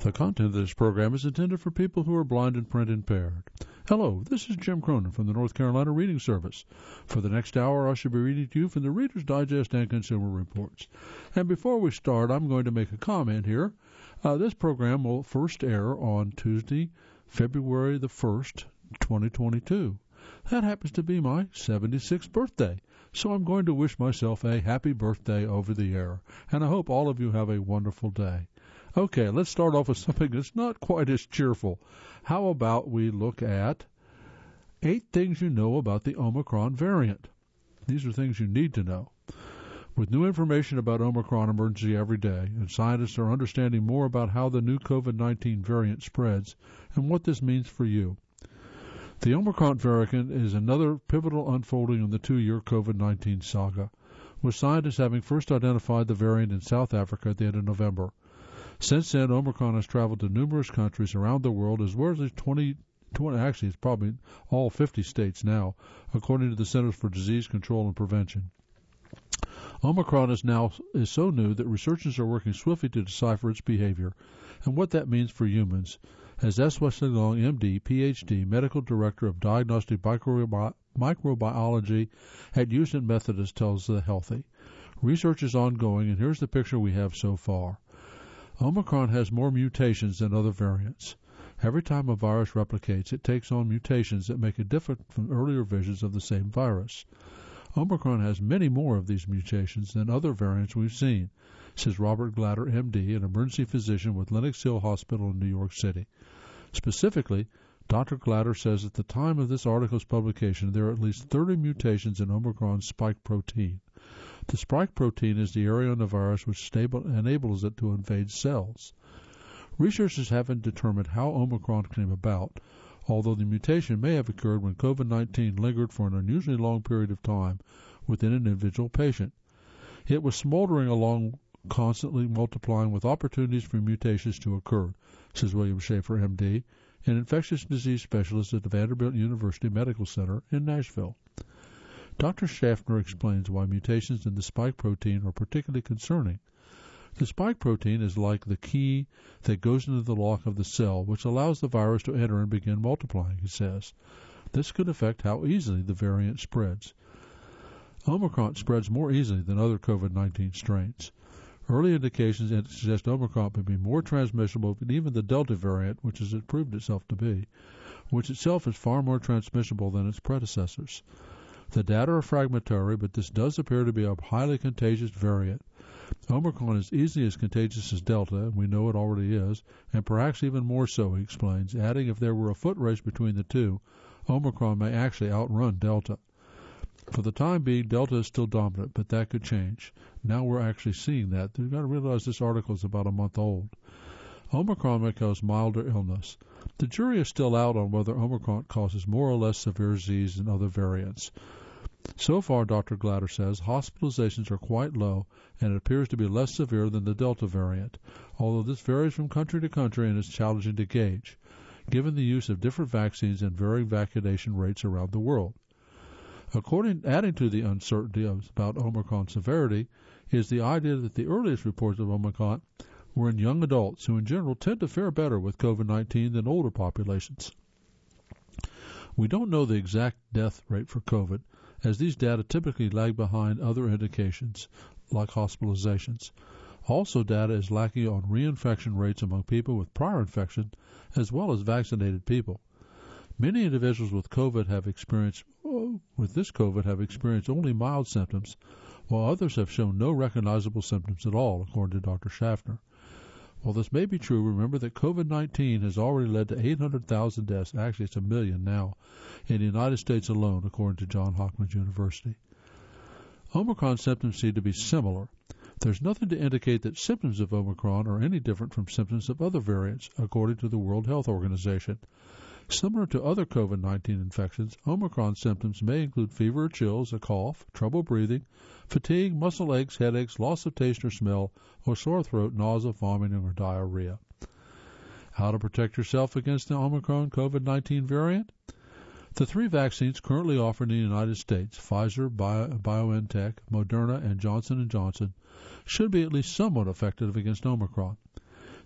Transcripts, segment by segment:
The content of this program is intended for people who are blind and print impaired. Hello, this is Jim Cronin from the North Carolina Reading Service. For the next hour, I shall be reading to you from the Reader's Digest and Consumer Reports. And before we start, I'm going to make a comment here. This program will first air on Tuesday, February the 1st, 2022. That happens to be my 76th birthday. So I'm going to wish myself a happy birthday over the air. And I hope all of you have a wonderful day. Okay, let's start off with something that's not quite as cheerful. How about we look at 8 things you know about the Omicron variant? These are things you need to know. With new information about Omicron emergency every day, and scientists are understanding more about how the new COVID-19 variant spreads and what this means for you. The Omicron variant is another pivotal unfolding in the 2-year COVID-19 saga, with scientists having first identified the variant in South Africa at the end of November. Since then, Omicron has traveled to numerous countries around the world, as well as actually it's probably all 50 states now, according to the Centers for Disease Control and Prevention. Omicron is so new that researchers are working swiftly to decipher its behavior and what that means for humans, as S. Wesley Long, M.D., Ph.D., Medical Director of Diagnostic Microbiology at Houston Methodist, tells The Healthy. Research is ongoing, and here's the picture we have so far. Omicron has more mutations than other variants. Every time a virus replicates, it takes on mutations that make it different from earlier versions of the same virus. Omicron has many more of these mutations than other variants we've seen, says Robert Glatter, M.D., an emergency physician with Lenox Hill Hospital in New York City. Specifically, Dr. Glatter says at the time of this article's publication, there are at least 30 mutations in Omicron's spike protein. The spike protein is the area on the virus which enables it to invade cells. Researchers haven't determined how Omicron came about, although the mutation may have occurred when COVID-19 lingered for an unusually long period of time within an individual patient. It was smoldering along, constantly multiplying with opportunities for mutations to occur, says William Schaefer, M.D., an infectious disease specialist at the Vanderbilt University Medical Center in Nashville. Dr. Schaffner explains why mutations in the spike protein are particularly concerning. The spike protein is like the key that goes into the lock of the cell, which allows the virus to enter and begin multiplying, he says. This could affect how easily the variant spreads. Omicron spreads more easily than other COVID-19 strains. Early indications suggest Omicron may be more transmissible than even the Delta variant, which has proved itself to be, which itself is far more transmissible than its predecessors. The data are fragmentary, but this does appear to be a highly contagious variant. Omicron is easily as contagious as Delta, and we know it already is, and perhaps even more so, he explains, adding if there were a foot race between the two, Omicron may actually outrun Delta. For the time being, Delta is still dominant, but that could change. Now we're actually seeing that. You've got to realize this article is about a month old. Omicron may cause milder illness. The jury is still out on whether Omicron causes more or less severe disease than other variants. So far, Dr. Glatter says, hospitalizations are quite low, and it appears to be less severe than the Delta variant, although this varies from country to country and is challenging to gauge, given the use of different vaccines and varying vaccination rates around the world. Adding to the uncertainty about Omicron severity is the idea that the earliest reports of Omicron were in young adults, who in general tend to fare better with COVID-19 than older populations. We don't know the exact death rate for COVID, as these data typically lag behind other indications, like hospitalizations. Also, data is lacking on reinfection rates among people with prior infection, as well as vaccinated people. Many individuals with COVID have experienced only mild symptoms, while others have shown no recognizable symptoms at all, according to Dr. Schaffner. While this may be true, remember that COVID-19 has already led to 800,000 deaths, actually it's 1 million now, in the United States alone, according to Johns Hopkins University. Omicron symptoms seem to be similar. There's nothing to indicate that symptoms of Omicron are any different from symptoms of other variants, according to the World Health Organization. Similar to other COVID-19 infections, Omicron symptoms may include fever or chills, a cough, trouble breathing, fatigue, muscle aches, headaches, loss of taste or smell, or sore throat, nausea, vomiting, or diarrhea. How to protect yourself against the Omicron COVID-19 variant? The 3 vaccines currently offered in the United States, Pfizer, BioNTech, Moderna, and Johnson & Johnson, should be at least somewhat effective against Omicron.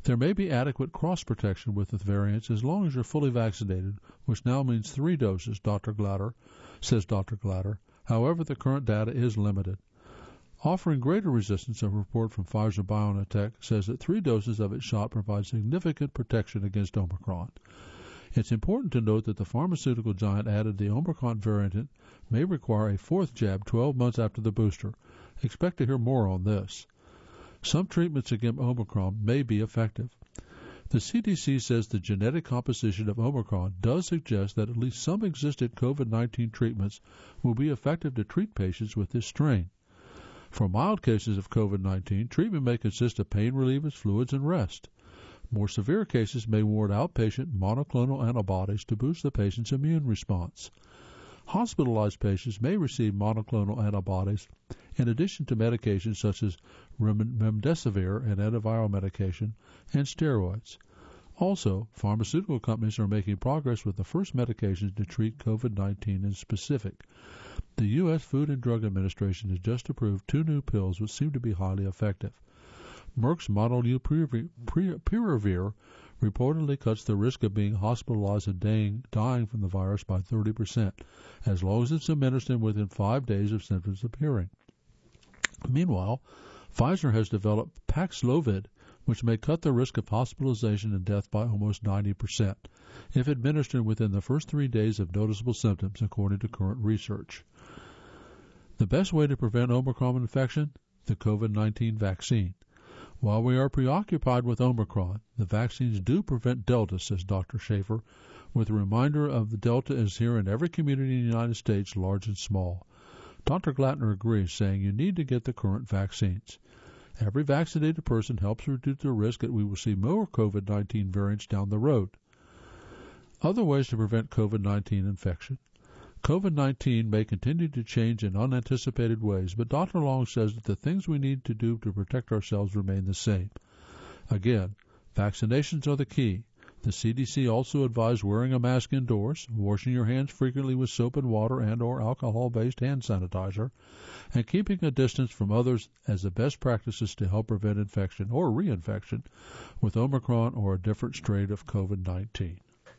There may be adequate cross-protection with the variants as long as you're fully vaccinated, which now means 3 doses, says Dr. Glatter. However, the current data is limited. Offering greater resistance, a report from Pfizer-BioNTech says that 3 doses of its shot provide significant protection against Omicron. It's important to note that the pharmaceutical giant added the Omicron variant may require a 4th jab 12 months after the booster. Expect to hear more on this. Some treatments against Omicron may be effective. The CDC says the genetic composition of Omicron does suggest that at least some existing COVID-19 treatments will be effective to treat patients with this strain. For mild cases of COVID-19, treatment may consist of pain relievers, fluids, and rest. More severe cases may warrant outpatient monoclonal antibodies to boost the patient's immune response. Hospitalized patients may receive monoclonal antibodies in addition to medications such as remdesivir, an antiviral medication, and steroids. Also, pharmaceutical companies are making progress with the first medications to treat COVID-19 in specific. The U.S. Food and Drug Administration has just approved 2 new pills which seem to be highly effective. Merck's Molnupiravir reportedly cuts the risk of being hospitalized and dying from the virus by 30%, as long as it's administered within 5 days of symptoms appearing. Meanwhile, Pfizer has developed Paxlovid, which may cut the risk of hospitalization and death by almost 90%, if administered within the first 3 days of noticeable symptoms, according to current research. The best way to prevent Omicron infection? The COVID-19 vaccine. While we are preoccupied with Omicron, the vaccines do prevent Delta, says Dr. Schaefer, with a reminder of the Delta is here in every community in the United States, large and small. Dr. Glattner agrees, saying you need to get the current vaccines. Every vaccinated person helps reduce the risk that we will see more COVID-19 variants down the road. Other ways to prevent COVID-19 infection. COVID-19 may continue to change in unanticipated ways, but Dr. Long says that the things we need to do to protect ourselves remain the same. Again, vaccinations are the key. The CDC also advised wearing a mask indoors, washing your hands frequently with soap and water and or alcohol-based hand sanitizer, and keeping a distance from others as the best practices to help prevent infection or reinfection with Omicron or a different strain of COVID-19.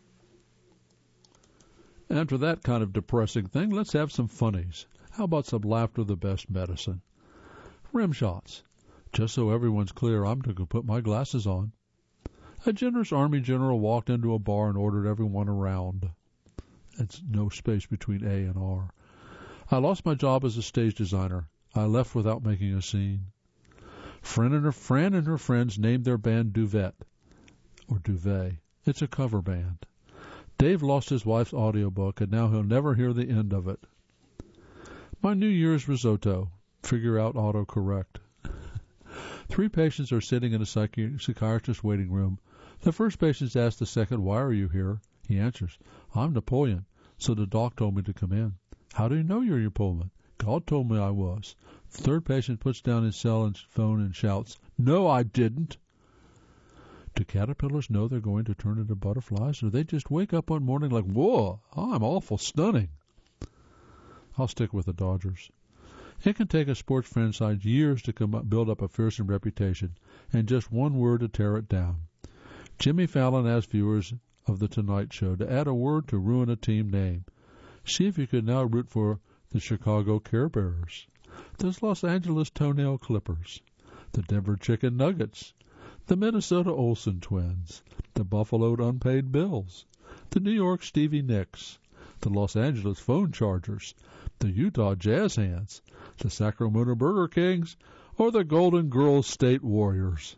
And for that kind of depressing thing, let's have some funnies. How about some laughter, the best medicine? Rim shots. Just so everyone's clear, I'm going to put my glasses on. A generous Army general walked into a bar and ordered everyone around. It's no space between A and R. I lost my job as a stage designer. I left without making a scene. Fran and her friends named their band Duvet, or Duvet. It's a cover band. Dave lost his wife's audiobook, and now he'll never hear the end of it. My New Year's risotto. Figure out autocorrect. 3 patients are sitting in a psychiatrist's waiting room. The first patient asks the second, "Why are you here?" He answers, "I'm Napoleon, so the doc told me to come in." "How do you know you're Napoleon?" "God told me I was." The third patient puts down his cell phone and shouts, "No, I didn't." Do caterpillars know they're going to turn into butterflies, or they just wake up one morning like, "Whoa, I'm awful stunning"? I'll stick with the Dodgers. It can take a sports franchise years to build up a fearsome reputation, and just one word to tear it down. Jimmy Fallon asked viewers of The Tonight Show to add a word to ruin a team name. See if you could now root for the Chicago Care Bears, the Los Angeles Toenail Clippers, the Denver Chicken Nuggets, the Minnesota Olsen Twins, the Buffalo Unpaid Bills, the New York Stevie Nicks, the Los Angeles Phone Chargers, the Utah Jazz Hands, the Sacramento Burger Kings, or the Golden Girls State Warriors.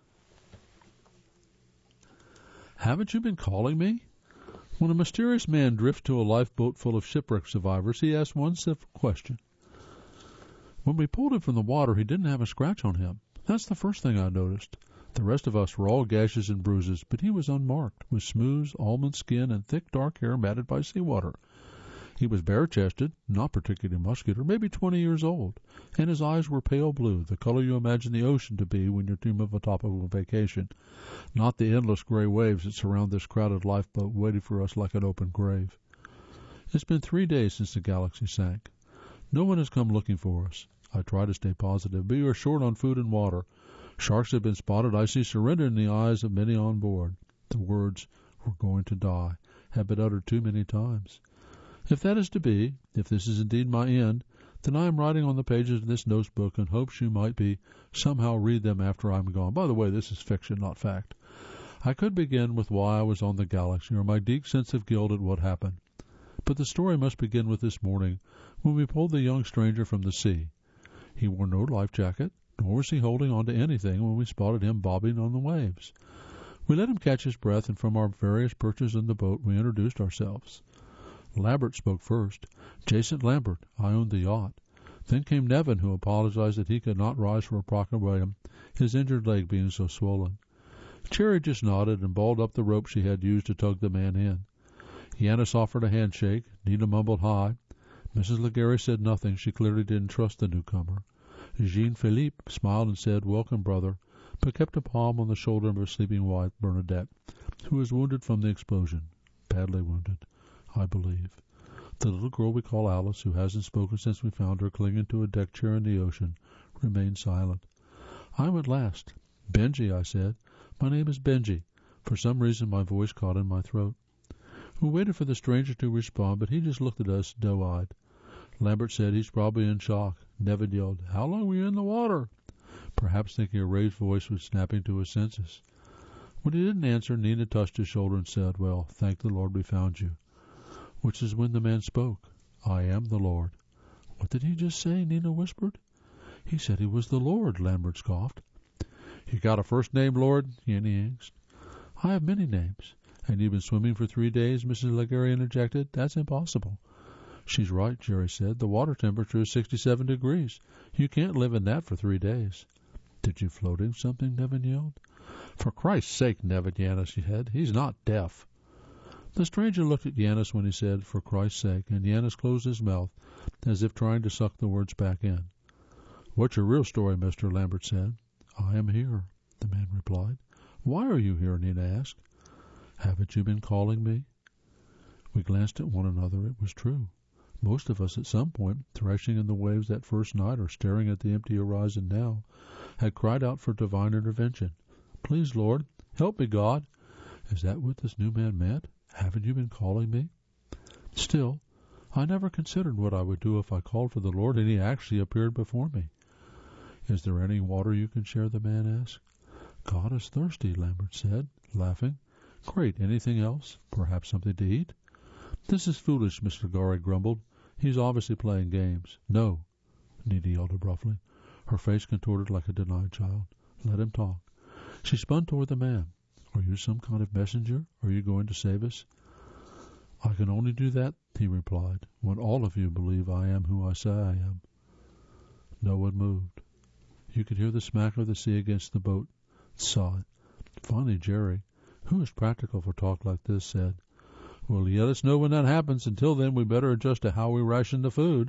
Haven't you been calling me? When a mysterious man drifts to a lifeboat full of shipwreck survivors, he asked one simple question. When we pulled him from the water, he didn't have a scratch on him. That's the first thing I noticed. The rest of us were all gashes and bruises, but he was unmarked, with smooth, almond skin and thick, dark hair matted by seawater. He was bare-chested, not particularly muscular, maybe 20 years old, and his eyes were pale blue, the color you imagine the ocean to be when you're dreaming of a tropical vacation, not the endless gray waves that surround this crowded lifeboat waiting for us like an open grave. It's been 3 days since the Galaxy sank. No one has come looking for us. I try to stay positive, but we are short on food and water. Sharks had been spotted. I see surrender in the eyes of many on board. The words, "we're going to die," have been uttered too many times. If that is to be, if this is indeed my end, then I am writing on the pages of this notebook in hopes you might somehow read them after I am gone. By the way, this is fiction, not fact. I could begin with why I was on the Galaxy, or my deep sense of guilt at what happened. But the story must begin with this morning, when we pulled the young stranger from the sea. He wore no life jacket, nor was he holding on to anything when we spotted him bobbing on the waves. We let him catch his breath, and from our various perches in the boat we introduced ourselves. Lambert spoke first. "Jason Lambert. I owned the yacht." Then came Nevin, who apologized that he could not rise for a proclamation, his injured leg being so swollen. Cherry just nodded and balled up the rope she had used to tug the man in. Yanis offered a handshake. Nina mumbled hi. Mrs. Legare said nothing. She clearly didn't trust the newcomer. Jean-Philippe smiled and said, "Welcome, brother," but kept a palm on the shoulder of her sleeping wife, Bernadette, who was wounded from the explosion. Badly wounded, I believe. The little girl we call Alice, who hasn't spoken since we found her clinging to a deck chair in the ocean, remained silent. I went last. "Benji," I said. "My name is Benji." For some reason my voice caught in my throat. We waited for the stranger to respond, but he just looked at us doe-eyed. Lambert said, "He's probably in shock." Nevin yelled, "How long were you in the water?" Perhaps thinking a raised voice was snapping to his senses. When he didn't answer, Nina touched his shoulder and said, "Well, thank the Lord we found you." Which is when the man spoke. "I am the Lord." "What did he just say?" Nina whispered. "He said he was the Lord," Lambert scoffed. "You got a first name, Lord?" Yanni asked. "I have many names." "And you've been swimming for 3 days?" Mrs. Legare interjected. "That's impossible." "She's right," Jerry said. "The water temperature is 67 degrees. You can't live in that for 3 days." "Did you float in something?" Nevin yelled. "For Christ's sake, Nevin," Yanis said. "He's not deaf." The stranger looked at Yanis when he said, "For Christ's sake," and Yanis closed his mouth as if trying to suck the words back in. "What's your real story, Mr. Lambert said. "I am here," the man replied. "Why are you here?" Nina asked. "Haven't you been calling me?" We glanced at one another. It was true. Most of us at some point, thrashing in the waves that first night or staring at the empty horizon now, had cried out for divine intervention. "Please, Lord, help me, God." Is that what this new man meant? "Haven't you been calling me?" Still, I never considered what I would do if I called for the Lord and he actually appeared before me. "Is there any water you can share?" the man asked. "God is thirsty," Lambert said, laughing. "Great. Anything else? Perhaps something to eat?" "This is foolish," Mr. Legare grumbled. "He's obviously playing games." "No," Nina yelled abruptly, her face contorted like a denied child. "Let him talk." She spun toward the man. "Are you some kind of messenger? Are you going to save us?" "I can only do that," he replied, "when all of you believe I am who I say I am." No one moved. You could hear the smack of the sea against the boat. Sighed. Finally Jerry, who is practical for talk like this, said, "Well, let us know when that happens. Until then, we better adjust to how we ration the food."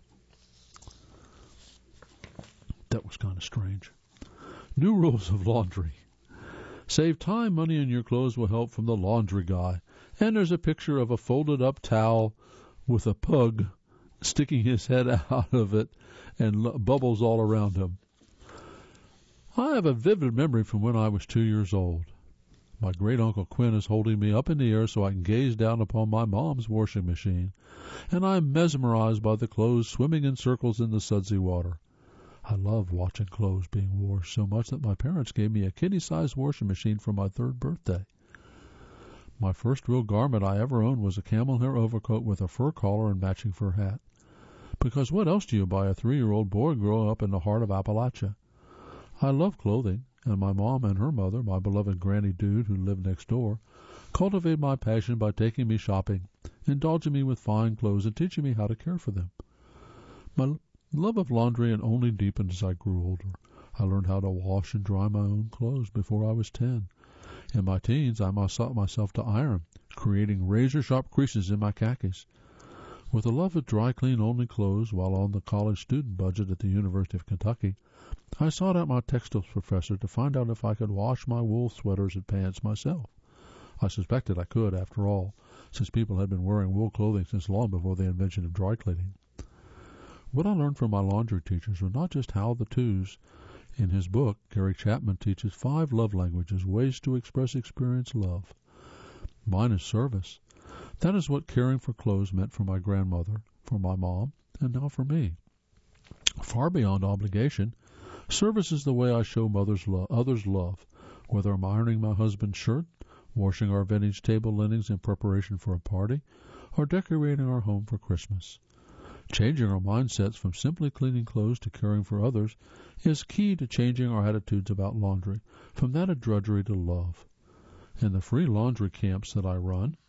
That was kind of strange. New rules of laundry. Save time, money, and your clothes will help from the laundry guy. And there's a picture of a folded-up towel with a pug sticking his head out of it and bubbles all around him. I have a vivid memory from when I was 2 years old. My great-uncle Quinn is holding me up in the air so I can gaze down upon my mom's washing machine, and I am mesmerized by the clothes swimming in circles in the sudsy water. I love watching clothes being washed so much that my parents gave me a kitty-sized washing machine for my 3rd birthday. My first real garment I ever owned was a camel hair overcoat with a fur collar and matching fur hat. Because what else do you buy a 3-year-old boy growing up in the heart of Appalachia? I love clothing, and my mom and her mother, my beloved Granny Dude, who lived next door, cultivated my passion by taking me shopping, indulging me with fine clothes, and teaching me how to care for them. My love of laundry only deepened as I grew older. I learned how to wash and dry my own clothes before I was 10. In my teens, I taught myself to iron, creating razor-sharp creases in my khakis. With a love of dry-clean-only clothes while on the college student budget at the University of Kentucky, I sought out my textiles professor to find out if I could wash my wool sweaters and pants myself. I suspected I could, after all, since people had been wearing wool clothing since long before the invention of dry cleaning. What I learned from my laundry teachers was not just how the twos In his book, Gary Chapman teaches 5 love languages, ways to experience love. Mine is service. That is what caring for clothes meant for my grandmother, for my mom, and now for me. Far beyond obligation, service is the way I show others love, whether I'm ironing my husband's shirt, washing our vintage table linens in preparation for a party, or decorating our home for Christmas. Changing our mindsets from simply cleaning clothes to caring for others is key to changing our attitudes about laundry, from that of drudgery to love. In the free laundry camps that I run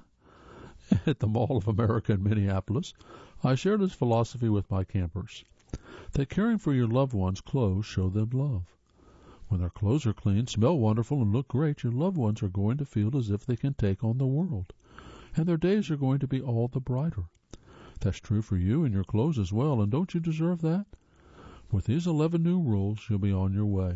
at the Mall of America in Minneapolis, I share this philosophy with my campers, that caring for your loved ones' clothes show them love. When their clothes are clean, smell wonderful, and look great, your loved ones are going to feel as if they can take on the world, and their days are going to be all the brighter. That's true for you and your clothes as well, and don't you deserve that? With these 11 new rules, you'll be on your way.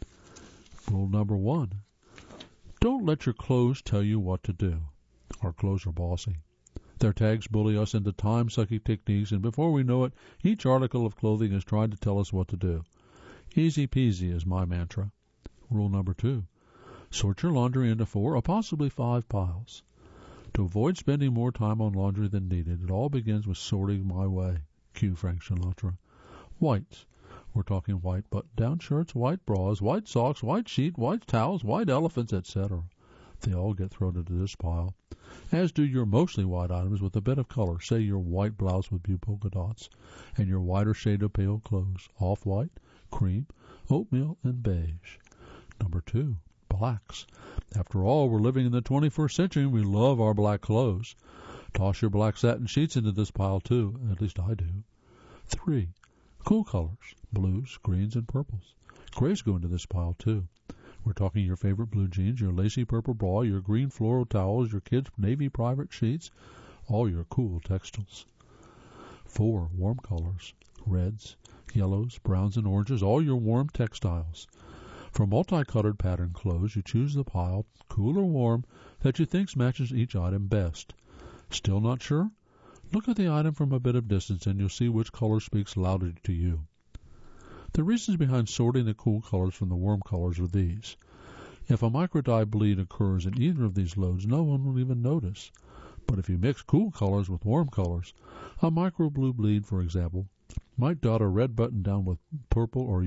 Rule number 1. Don't let your clothes tell you what to do. Our clothes are bossy. Their tags bully us into time-sucking techniques, and before we know it, each article of clothing is trying to tell us what to do. Easy peasy is my mantra. Rule number 2. Sort your laundry into 4 or possibly 5 piles. To avoid spending more time on laundry than needed, it all begins with sorting my way. Cue Frank Sinatra. Whites. We're talking white button-down shirts, white bras, white socks, white sheet, white towels, white elephants, etc. They all get thrown into this pile, as do your mostly white items with a bit of color, say your white blouse with blue polka dots, and your whiter shade of pale clothes, off-white, cream, oatmeal, and beige. Number 2, blacks. After all, we're living in the 21st century and we love our black clothes. Toss your black satin sheets into this pile too, at least I do. 3, cool colors, blues, greens, and purples. Grays go into this pile too. We're talking your favorite blue jeans, your lacy purple bra, your green floral towels, your kids' navy private sheets, all your cool textiles. 4, warm colors, reds, yellows, browns, and oranges, all your warm textiles. For multicolored pattern clothes, you choose the pile, cool or warm, that you think matches each item best. Still not sure? Look at the item from a bit of distance and you'll see which color speaks louder to you. The reasons behind sorting the cool colors from the warm colors are these. If a microdye bleed occurs in either of these loads, no one will even notice. But if you mix cool colors with warm colors, a micro blue bleed, for example, might dot a red button down with purple or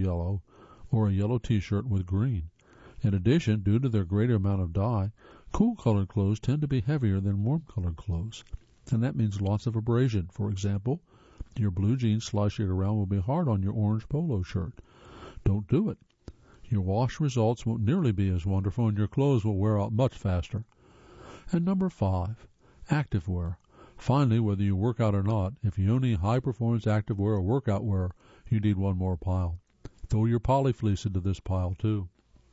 a yellow t-shirt with green. In addition, due to their greater amount of dye, cool-colored clothes tend to be heavier than warm-colored clothes, and that means lots of abrasion. For example, your blue jeans sloshing around will be hard on your orange polo shirt. Don't do it. Your wash results won't nearly be as wonderful, and your clothes will wear out much faster. And number 5, activewear. Finally, whether you work out or not, if you own any high-performance activewear or workout wear, you need one more pile. Throw your polyfleece into this pile, too.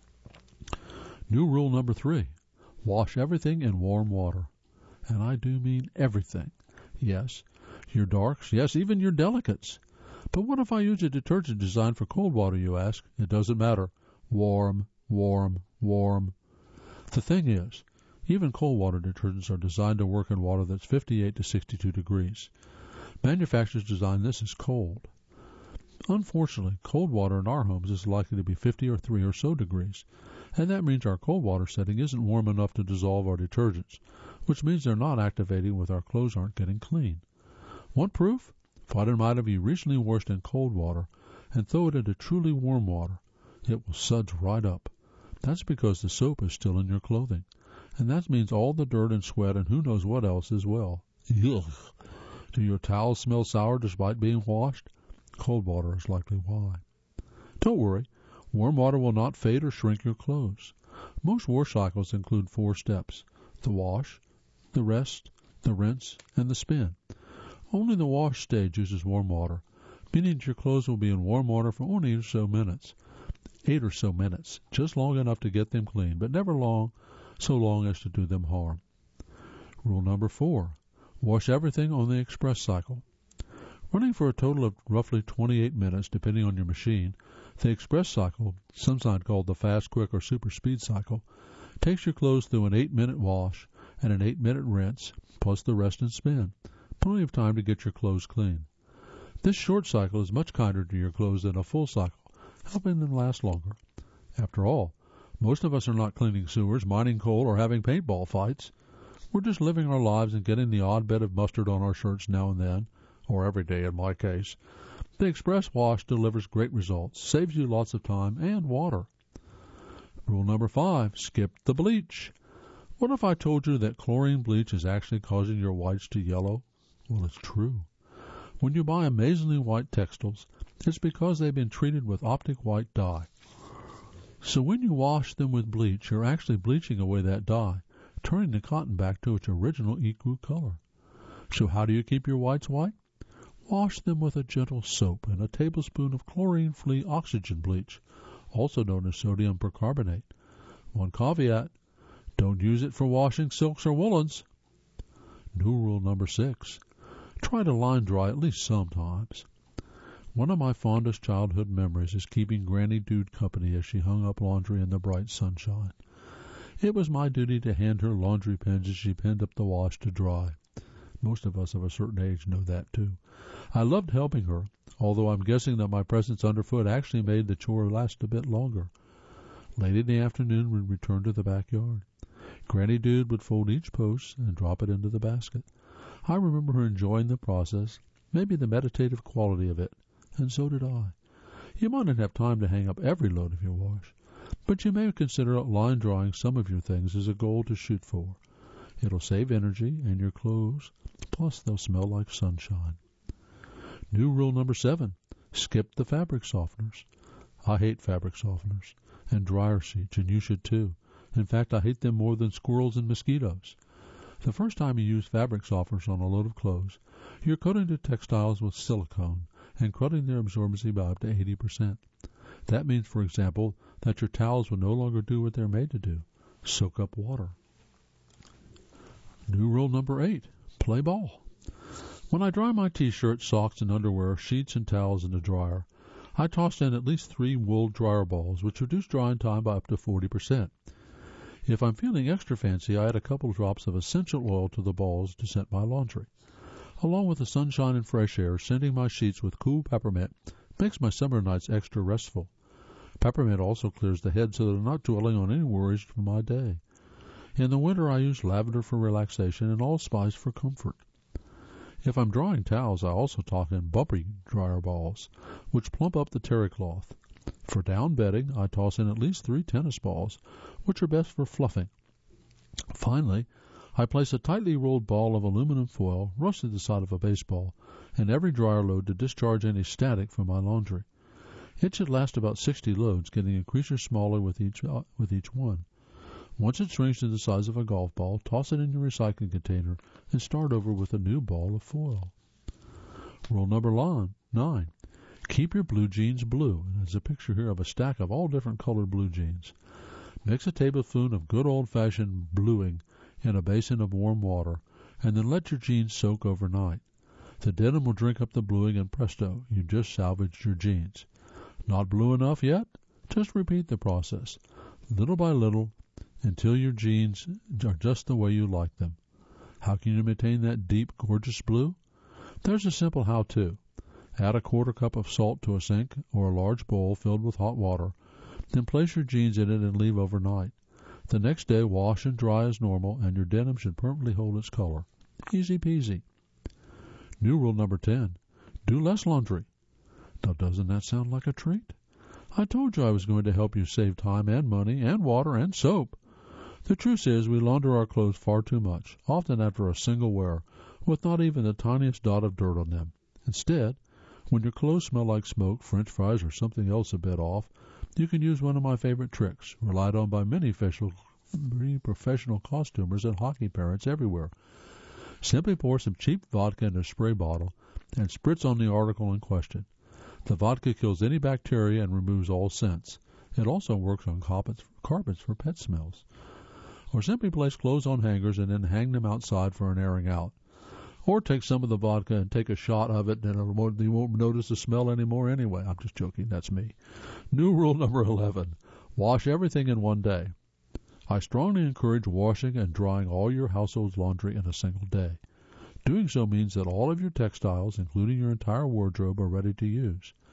New rule number 3, wash everything in warm water. And I do mean everything. Yes, your darks, yes, even your delicates. But what if I use a detergent designed for cold water, you ask? It doesn't matter. Warm, warm, warm. The thing is, even cold water detergents are designed to work in water that's 58 to 62 degrees. Manufacturers design this as cold. Unfortunately, cold water in our homes is likely to be 50 or 3 or so degrees, and that means our cold water setting isn't warm enough to dissolve our detergents, which means they're not activating when our clothes aren't getting clean. Want proof? Find an item you recently washed in cold water and throw it into truly warm water. It will suds right up. That's because the soap is still in your clothing, and that means all the dirt and sweat and who knows what else as well. Ugh. Do your towels smell sour despite being washed? Cold water is likely why. Don't worry, warm water will not fade or shrink your clothes. Most wash cycles include 4 steps: the wash, the rest, the rinse, and the spin. Only the wash stage uses warm water, meaning your clothes will be in warm water for only 8 or so minutes, just long enough to get them clean, but never so long as to do them harm. Rule number 4, wash everything on the express cycle. Running for a total of roughly 28 minutes, depending on your machine, the express cycle, sometimes called the fast, quick, or super speed cycle, takes your clothes through an 8-minute wash and an 8-minute rinse, plus the rest and spin. Plenty of time to get your clothes clean. This short cycle is much kinder to your clothes than a full cycle, helping them last longer. After all, most of us are not cleaning sewers, mining coal, or having paintball fights. We're just living our lives and getting the odd bit of mustard on our shirts now and then, or every day in my case. The Express Wash delivers great results, saves you lots of time and water. Rule number 5, skip the bleach. What if I told you that chlorine bleach is actually causing your whites to yellow? Well, it's true. When you buy amazingly white textiles, it's because they've been treated with optic white dye. So when you wash them with bleach, you're actually bleaching away that dye, turning the cotton back to its original equal color. So how do you keep your whites white? Wash them with a gentle soap and a tablespoon of chlorine-free oxygen bleach, also known as sodium percarbonate. One caveat, don't use it for washing silks or woolens. New rule number 6, try to line dry at least sometimes. One of my fondest childhood memories is keeping Granny Dude company as she hung up laundry in the bright sunshine. It was my duty to hand her laundry pins as she pinned up the wash to dry. Most of us of a certain age know that too. I loved helping her, although I'm guessing that my presence underfoot actually made the chore last a bit longer. Late in the afternoon, we'd return to the backyard. Granny Dude would fold each post and drop it into the basket. I remember her enjoying the process, maybe the meditative quality of it, and so did I. You might not have time to hang up every load of your wash, but you may consider line drying some of your things as a goal to shoot for. It'll save energy and your clothes, plus they'll smell like sunshine. New rule number 7, skip the fabric softeners. I hate fabric softeners and dryer sheets, and you should too. In fact, I hate them more than squirrels and mosquitoes. The first time you use fabric softeners on a load of clothes, you're coating the textiles with silicone and cutting their absorbency by up to 80%. That means, for example, that your towels will no longer do what they're made to do, soak up water. New rule number 8, play ball. When I dry my t-shirts, socks, and underwear, sheets, and towels in the dryer, I toss in at least 3 wool dryer balls, which reduce drying time by up to 40%. If I'm feeling extra fancy, I add a couple drops of essential oil to the balls to scent my laundry. Along with the sunshine and fresh air, scenting my sheets with cool peppermint makes my summer nights extra restful. Peppermint also clears the head so that I'm not dwelling on any worries from my day. In the winter, I use lavender for relaxation and allspice for comfort. If I'm drying towels, I also toss in bumpy dryer balls, which plump up the terry cloth. For down bedding, I toss in at least 3 tennis balls, which are best for fluffing. Finally, I place a tightly rolled ball of aluminum foil, roughly the size of a baseball, in every dryer load to discharge any static from my laundry. It should last about 60 loads, getting increasingly smaller with each one. Once it shrinks to the size of a golf ball, toss it in your recycling container and start over with a new ball of foil. Rule number 9. Keep your blue jeans blue. There's a picture here of a stack of all different colored blue jeans. Mix a tablespoon of good old-fashioned bluing in a basin of warm water, and then let your jeans soak overnight. The denim will drink up the bluing, and presto, you just salvaged your jeans. Not blue enough yet? Just repeat the process, little by little, until your jeans are just the way you like them. How can you maintain that deep, gorgeous blue? There's a simple how-to. Add a quarter cup of salt to a sink or a large bowl filled with hot water, then place your jeans in it and leave overnight. The next day, wash and dry as normal, and your denim should permanently hold its color. Easy peasy. New rule number 10. Do less laundry. Now, doesn't that sound like a treat? I told you I was going to help you save time and money and water and soap. The truth is, we launder our clothes far too much, often after a single wear, with not even the tiniest dot of dirt on them. Instead, when your clothes smell like smoke, French fries, or something else a bit off, you can use one of my favorite tricks, relied on by many professional costumers and hockey parents everywhere. Simply pour some cheap vodka in a spray bottle and spritz on the article in question. The vodka kills any bacteria and removes all scents. It also works on carpets for pet smells. Or simply place clothes on hangers and then hang them outside for an airing out. Or take some of the vodka and take a shot of it, and you won't notice the smell anymore anyway. I'm just joking. That's me. New rule number 11. Wash everything in one day. I strongly encourage washing and drying all your household's laundry in a single day. Doing so means that all of your textiles, including your entire wardrobe, are ready to use.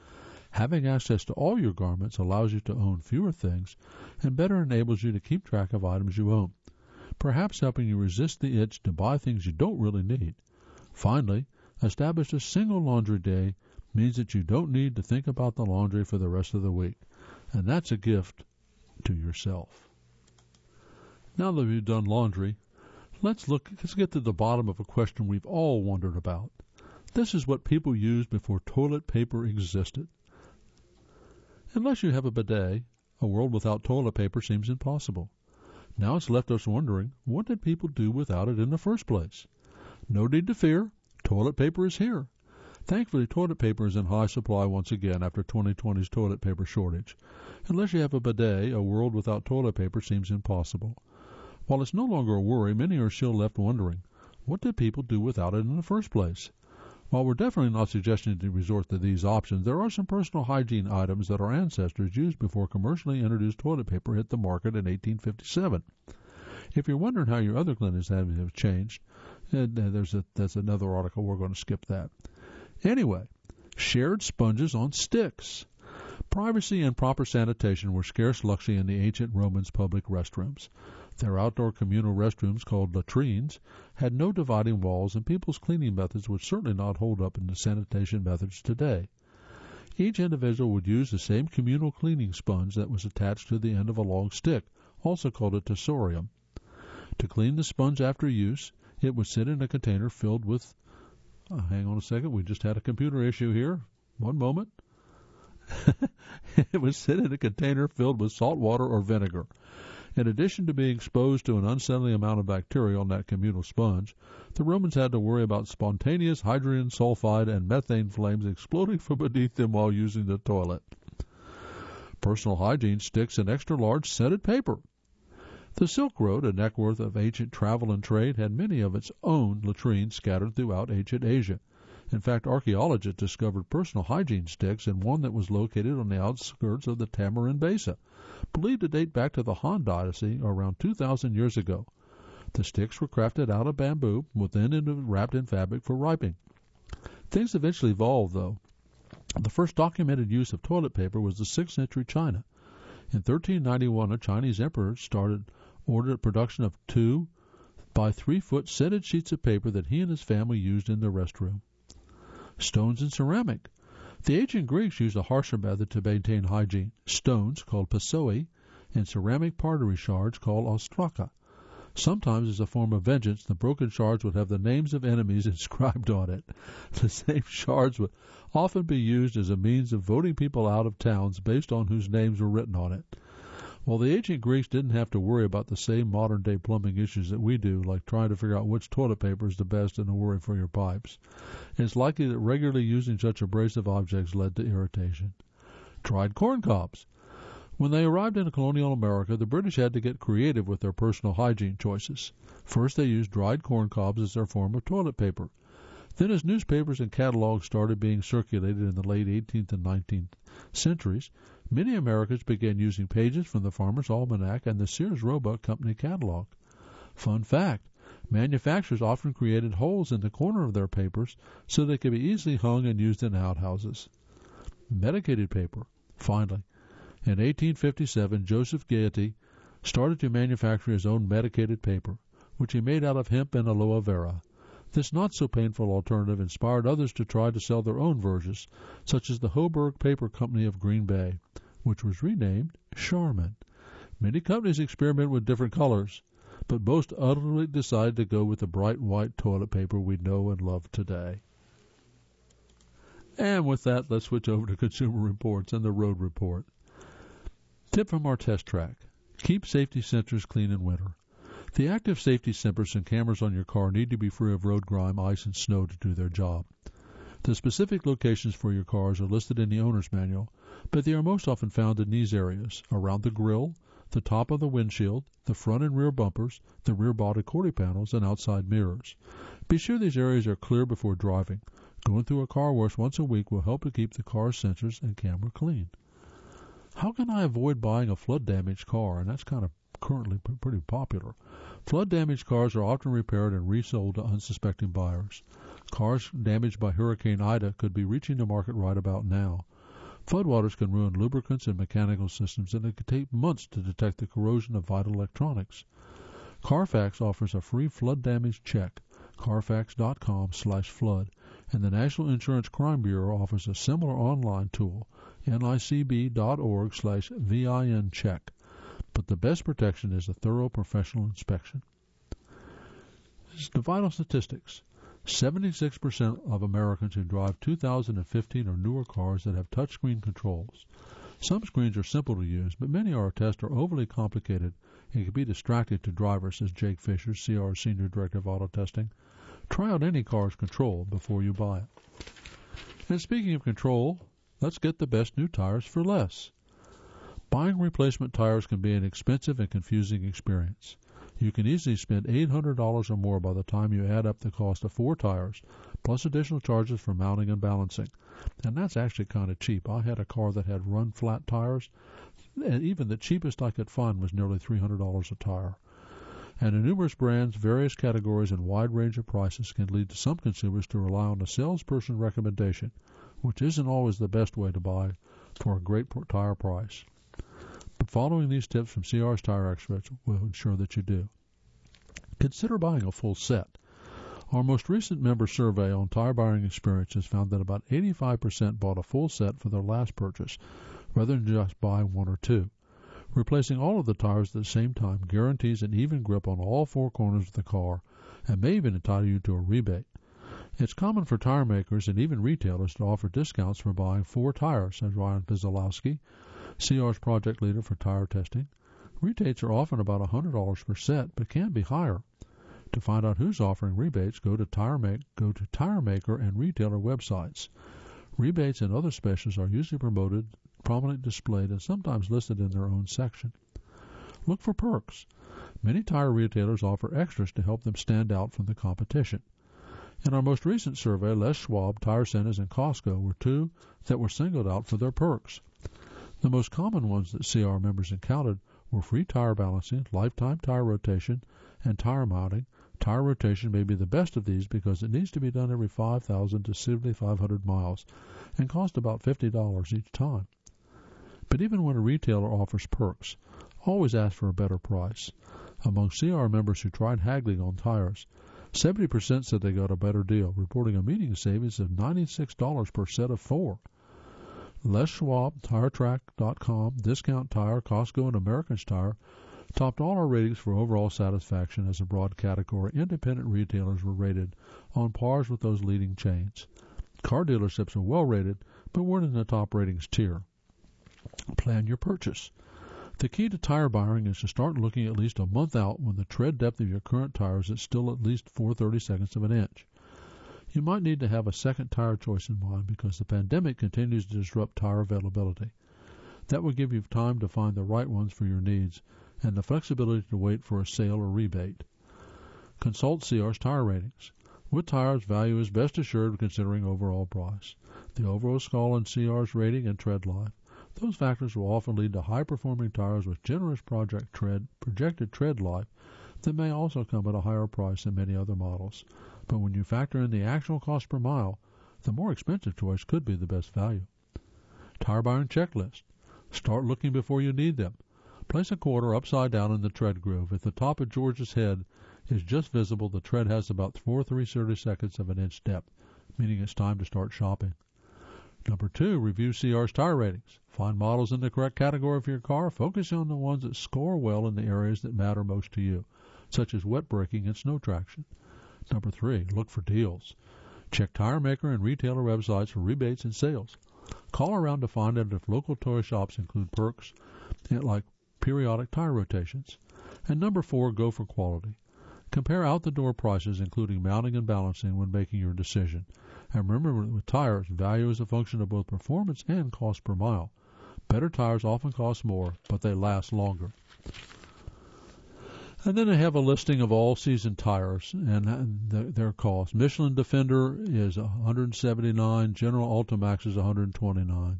Having access to all your garments allows you to own fewer things and better enables you to keep track of items you own, perhaps helping you resist the itch to buy things you don't really need. Finally, establish a single laundry day means that you don't need to think about the laundry for the rest of the week, and that's a gift to yourself. Now that we've done laundry, let's get to the bottom of a question we've all wondered about. This is what people used before toilet paper existed. Unless you have a bidet, a world without toilet paper seems impossible. Now it's left us wondering, what did people do without it in the first place? No need to fear, toilet paper is here. Thankfully, toilet paper is in high supply once again after 2020's toilet paper shortage. Unless you have a bidet, a world without toilet paper seems impossible. While it's no longer a worry, many are still left wondering, what did people do without it in the first place? While we're definitely not suggesting to resort to these options, there are some personal hygiene items that our ancestors used before commercially introduced toilet paper hit the market in 1857. If you're wondering how your other cleanliness habits have changed, that's another article. We're going to skip that. Anyway, shared sponges on sticks. Privacy and proper sanitation were scarce luxury in the ancient Romans' public restrooms. Their outdoor communal restrooms, called latrines, had no dividing walls, and people's cleaning methods would certainly not hold up in the sanitation methods today. Each individual would use the same communal cleaning sponge that was attached to the end of a long stick, also called a tessorium. To clean the sponge after use, it would sit in a container filled with... hang on a second, we just had a computer issue here. One moment. It would sit in a container filled with salt water or vinegar. In addition to being exposed to an unsettling amount of bacteria on that communal sponge, the Romans had to worry about spontaneous hydrogen sulfide and methane flames exploding from beneath them while using the toilet. Personal hygiene sticks and extra-large scented paper. The Silk Road, a network of ancient travel and trade, had many of its own latrines scattered throughout ancient Asia. In fact, archaeologists discovered personal hygiene sticks in one that was located on the outskirts of the Tamarind Basin, believed to date back to the Han Dynasty around 2,000 years ago. The sticks were crafted out of bamboo, within and wrapped in fabric for wiping. Things eventually evolved, though. The first documented use of toilet paper was the 6th century China. In 1391, a Chinese emperor ordered production of 2 by 3 foot scented sheets of paper that he and his family used in the restroom. Stones and ceramic. The ancient Greeks used a harsher method to maintain hygiene. Stones, called pasoi, and ceramic pottery shards, called ostraka. Sometimes, as a form of vengeance, the broken shards would have the names of enemies inscribed on it. The same shards would often be used as a means of voting people out of towns based on whose names were written on it. While the ancient Greeks didn't have to worry about the same modern-day plumbing issues that we do, like trying to figure out which toilet paper is the best and a worry for your pipes, it's likely that regularly using such abrasive objects led to irritation. Dried corn cobs. When they arrived in colonial America, the British had to get creative with their personal hygiene choices. First, they used dried corn cobs as their form of toilet paper. Then, as newspapers and catalogs started being circulated in the late 18th and 19th centuries, many Americans began using pages from the Farmer's Almanac and the Sears Roebuck Company catalog. Fun fact, manufacturers often created holes in the corner of their papers so they could be easily hung and used in outhouses. Medicated paper. Finally, in 1857, Joseph Gaiety started to manufacture his own medicated paper, which he made out of hemp and aloe vera. This not-so-painful alternative inspired others to try to sell their own versions, such as the Hoburg Paper Company of Green Bay, which was renamed Charmin. Many companies experiment with different colors, but most ultimately decided to go with the bright white toilet paper we know and love today. And with that, let's switch over to Consumer Reports and the Road Report. Tip from our test track. Keep safety sensors clean in winter. The active safety sensors and cameras on your car need to be free of road grime, ice, and snow to do their job. The specific locations for your cars are listed in the owner's manual, but they are most often found in these areas: around the grille, the top of the windshield, the front and rear bumpers, the rear body quarter panels, and outside mirrors. Be sure these areas are clear before driving. Going through a car wash once a week will help to keep the car's sensors and camera clean. How can I avoid buying a flood-damaged car? And that's kind of currently pretty popular. Flood-damaged cars are often repaired and resold to unsuspecting buyers. Cars damaged by Hurricane Ida could be reaching the market right about now. Floodwaters can ruin lubricants and mechanical systems, and it can take months to detect the corrosion of vital electronics. Carfax offers a free flood damage check, carfax.com/flood, and the National Insurance Crime Bureau offers a similar online tool, nicb.org/VIN check. But the best protection is a thorough professional inspection. The vital statistics. 76% of Americans who drive 2015 or newer cars that have touchscreen controls. Some screens are simple to use, but many of our tests are overly complicated and can be distracting to drivers, says Jake Fisher, CR Senior Director of Auto Testing. Try out any car's control before you buy it. And speaking of control, let's get the best new tires for less. Buying replacement tires can be an expensive and confusing experience. You can easily spend $800 or more by the time you add up the cost of 4 tires, plus additional charges for mounting and balancing. And that's actually kind of cheap. I had a car that had run-flat tires, and even the cheapest I could find was nearly $300 a tire. And in numerous brands, various categories, and wide range of prices can lead to some consumers to rely on a salesperson recommendation, which isn't always the best way to buy for a great tire price. But following these tips from CR's tire experts will ensure that you do. Consider buying a full set. Our most recent member survey on tire buying experiences found that about 85% bought a full set for their last purchase, rather than just buy 1 or 2. Replacing all of the tires at the same time guarantees an even grip on all 4 corners of the car and may even entitle you to a rebate. It's common for tire makers and even retailers to offer discounts for buying 4 tires, says Ryan Pizalowski, CR's project leader for tire testing. Rebates are often about $100 per set, but can be higher. To find out who's offering rebates, go to tire maker and retailer websites. Rebates and other specials are usually promoted, prominently displayed, and sometimes listed in their own section. Look for perks. Many tire retailers offer extras to help them stand out from the competition. In our most recent survey, Les Schwab, Tire Centers, and Costco were 2 that were singled out for their perks. The most common ones that CR members encountered were free tire balancing, lifetime tire rotation, and tire mounting. Tire rotation may be the best of these because it needs to be done every 5,000 to 7,500 miles and cost about $50 each time. But even when a retailer offers perks, always ask for a better price. Among CR members who tried haggling on tires, 70% said they got a better deal, reporting a meeting savings of $96 per set of 4. Les Schwab, TireTrack.com, Discount Tire, Costco, and American's Tire topped all our ratings for overall satisfaction as a broad category. Independent retailers were rated on pars with those leading chains. Car dealerships are well rated, but weren't in the top ratings tier. Plan your purchase. The key to tire buying is to start looking at least a month out when the tread depth of your current tires is still at least 4/32 of an inch. You might need to have a second tire choice in mind because the pandemic continues to disrupt tire availability. That will give you time to find the right ones for your needs and the flexibility to wait for a sale or rebate. Consult CR's tire ratings. With tires, value is best assured considering overall price, the overall score in CR's rating, and tread life. Those factors will often lead to high-performing tires with generous projected tread life that may also come at a higher price than many other models. But when you factor in the actual cost per mile, the more expensive choice could be the best value. Tire buying checklist. Start looking before you need them. Place a quarter upside down in the tread groove. If the top of George's head is just visible, the tread has about 4/32 of an inch depth, meaning it's time to start shopping. Number 2, review CR's tire ratings. Find models in the correct category for your car. Focus on the ones that score well in the areas that matter most to you, such as wet braking and snow traction. Number 3, look for deals. Check tire maker and retailer websites for rebates and sales. Call around to find out if local toy shops include perks like periodic tire rotations. And number 4, go for quality. Compare out-the-door prices, including mounting and balancing, when making your decision. And remember, with tires, value is a function of both performance and cost per mile. Better tires often cost more, but they last longer. And then they have a listing of all-season tires and their cost. Michelin Defender is $179. General Ultimax is $129.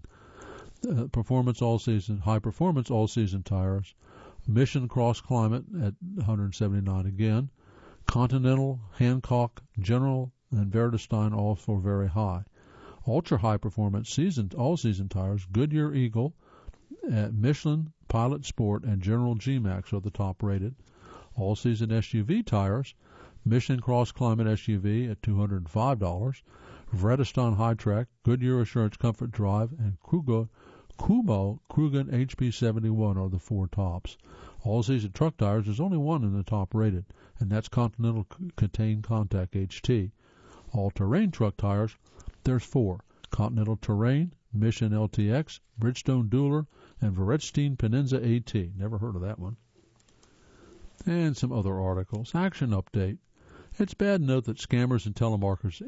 High-performance all-season tires. Mission Cross Climate at $179 again. Continental, Hancock, General, and Vredestein all for very high. Ultra-high performance all-season tires, Goodyear Eagle, Michelin, Pilot Sport, and General G-Max are the top rated. All-season SUV tires, Michelin Cross Climate SUV at $205, Vredestein High-Track, Goodyear Assurance Comfort Drive, and Kumo Krugen HP71 are the four tops. All-season truck tires, there's only one in the top rated, and that's Continental Contain Contact HT. All-terrain truck tires, there's four: Continental Terrain, Michelin LTX, Bridgestone Dueler, and Vredestein Penenza AT. Never heard of that one. And some other articles. Action update. It's bad to note that scammers and telemarketers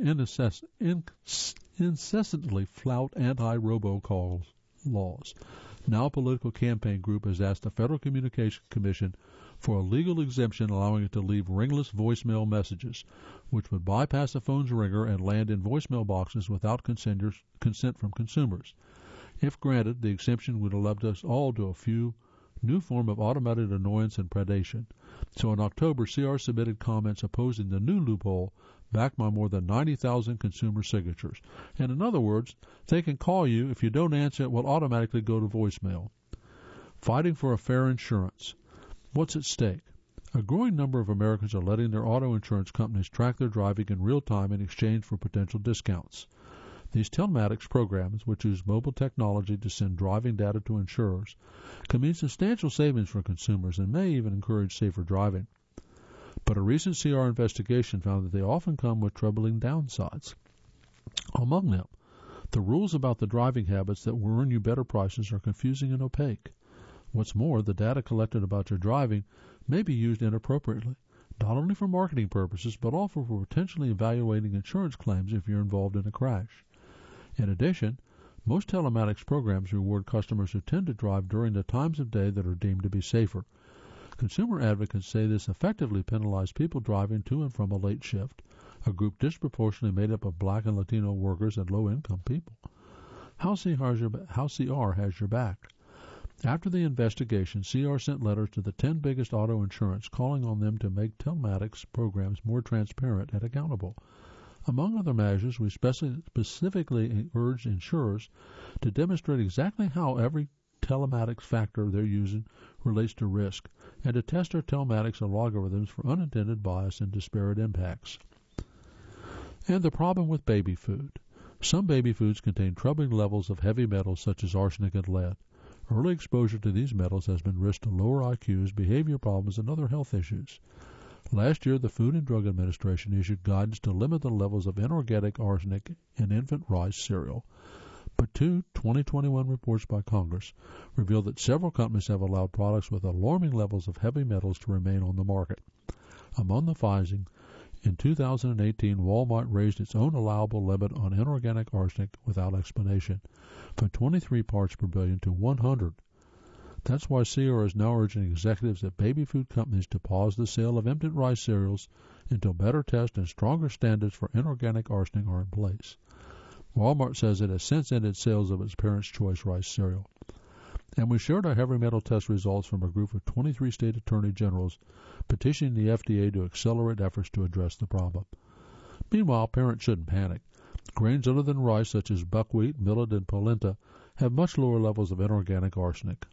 incessantly flout anti-robocall laws. Now a political campaign group has asked the Federal Communications Commission for a legal exemption allowing it to leave ringless voicemail messages, which would bypass the phone's ringer and land in voicemail boxes without consent from consumers. If granted, the exemption would have left us all to a few new form of automated annoyance and predation. So in October, CR submitted comments opposing the new loophole, backed by more than 90,000 consumer signatures. And in other words, they can call you. If you don't answer, it will automatically go to voicemail. Fighting for a fair insurance. What's at stake? A growing number of Americans are letting their auto insurance companies track their driving in real time in exchange for potential discounts. These telematics programs, which use mobile technology to send driving data to insurers, can mean substantial savings for consumers and may even encourage safer driving. But a recent CR investigation found that they often come with troubling downsides. Among them, the rules about the driving habits that will earn you better prices are confusing and opaque. What's more, the data collected about your driving may be used inappropriately, not only for marketing purposes, but also for potentially evaluating insurance claims if you're involved in a crash. In addition, most telematics programs reward customers who tend to drive during the times of day that are deemed to be safer. Consumer advocates say this effectively penalizes people driving to and from a late shift, a group disproportionately made up of Black and Latino workers and low-income people. How CR has your back. After the investigation, CR sent letters to the 10 biggest auto insurance calling on them to make telematics programs more transparent and accountable. Among other measures, we specifically urged insurers to demonstrate exactly how every telematics factor they're using relates to risk, and to test our telematics algorithms for unintended bias and disparate impacts. And the problem with baby food. Some baby foods contain troubling levels of heavy metals such as arsenic and lead. Early exposure to these metals has been risk to lower IQs, behavior problems, and other health issues. Last year, the Food and Drug Administration issued guidance to limit the levels of inorganic arsenic in infant rice cereal. But two 2021 reports by Congress revealed that several companies have allowed products with alarming levels of heavy metals to remain on the market. Among the findings, in 2018, Walmart raised its own allowable limit on inorganic arsenic without explanation, from 23 parts per billion to 100. That's why CR is now urging executives at baby food companies to pause the sale of infant rice cereals until better tests and stronger standards for inorganic arsenic are in place. Walmart says it has since ended sales of its Parents' Choice rice cereal. And we shared our heavy metal test results from a group of 23 state attorney generals petitioning the FDA to accelerate efforts to address the problem. Meanwhile, parents shouldn't panic. Grains other than rice, such as buckwheat, millet, and polenta, have much lower levels of inorganic arsenic.